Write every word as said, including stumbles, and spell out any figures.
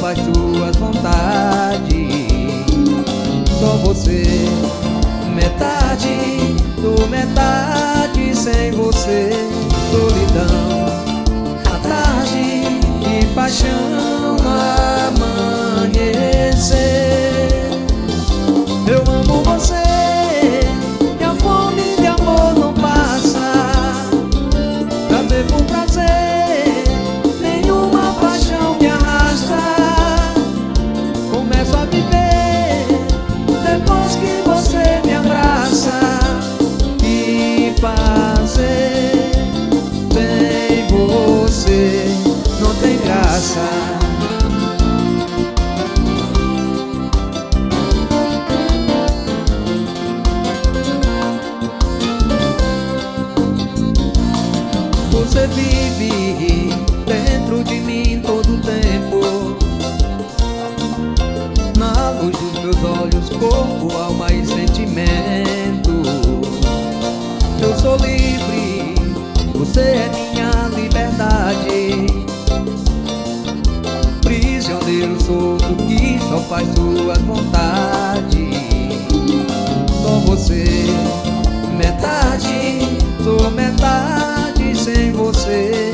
faz suas vontades. Só você, metade, tô metade sem você. Solidão, a tarde e paixão amanhecer. Eu amo você e a fome de amor não passa. Prazer por prazer, nenhuma paixão me arrasta. Começo a viver depois que você me abraça. E fazer sem você não tem graça. Você vive dentro de mim todo o tempo, na luz dos meus olhos, corpo, alma e sentimento. Eu sou livre, você é minha liberdade. Prisioneiro solto que só faz suas vontades. Só você, metade, sou metade sem você.